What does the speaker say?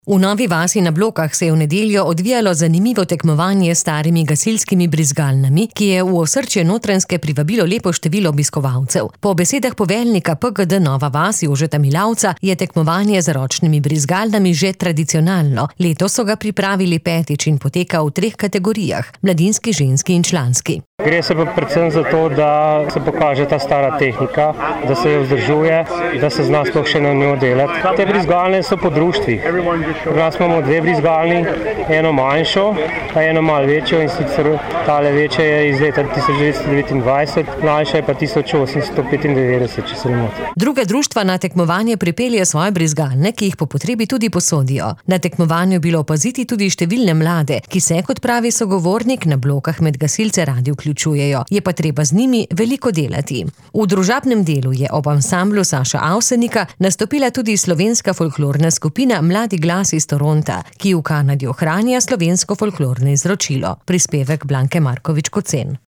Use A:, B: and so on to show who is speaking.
A: V Novi vasi na Blokah se je v nedeljo odvijalo zanimivo tekmovanje s starimi gasilskimi brizgalnami, ki je v osrčje Notranjske privabilo lepo število obiskovalcev. Po besedah poveljnika PGD Nova vas Jožeta Milavca je tekmovanje z ročnimi brizgalnami že tradicionalno. Letos so ga pripravili petič in poteka v 3 kategorijah: mladinski, ženski in članski.
B: Gre se pa predvsem za to, da se pokaže ta stara tehnika, da se jo vzdržuje, da se zna sploh še na njo delati. Te brizgalne so po društvih. Pri nas imamo 2 brizgalni, eno manjšo, pa eno malo večjo, in sicer tale večja je iz leta 1929, mlajša je pa 1895, če se ne motim.
A: Druga društva na tekmovanje pripelje svoje brizgalne, ki jih po potrebi tudi posodijo. Na tekmovanju je bilo opaziti tudi številne mlade, ki se, kot pravi sogovornik, na Blokah med gasilce radi vključujejo. Je pa treba z njimi veliko delati. V družabnem delu je ob ansamblu Saša Avsenika nastopila tudi slovenska folklorna skupina Mladi glas iz Toronta, ki v Kanadi ohranja slovensko folklorno izročilo. Prispevek Blanke Markovič-Kocen.